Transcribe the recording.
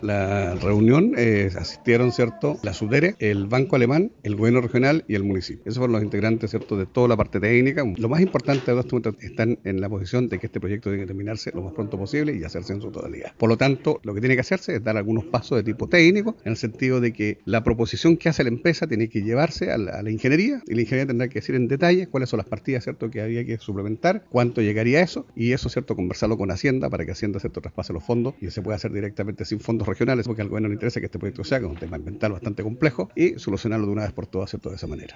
La reunión asistieron, ¿cierto?, la SUDERE, el Banco Alemán, el Gobierno Regional y el municipio. Esos fueron los integrantes, ¿cierto?, de toda la parte técnica. Lo más importante de esto están en la posición de que este proyecto tiene que terminarse lo más pronto posible y hacerse en su totalidad. Por lo tanto, lo que tiene que hacerse es dar algunos pasos de tipo técnico, en el sentido de que la proposición que hace la empresa tiene que llevarse a la ingeniería, y la ingeniería tendrá que decir en detalle cuáles son las partidas, ¿cierto?, que había que suplementar, cuánto llegaría a eso, y eso, ¿cierto?, conversarlo con Hacienda para que Hacienda, ¿cierto?, traspase los fondos y se pueda hacer directamente sin fondos regionales, porque al gobierno le interesa que este proyecto sea un tema ambiental bastante complejo y solucionarlo de una vez por todas, ¿cierto?, de esa manera.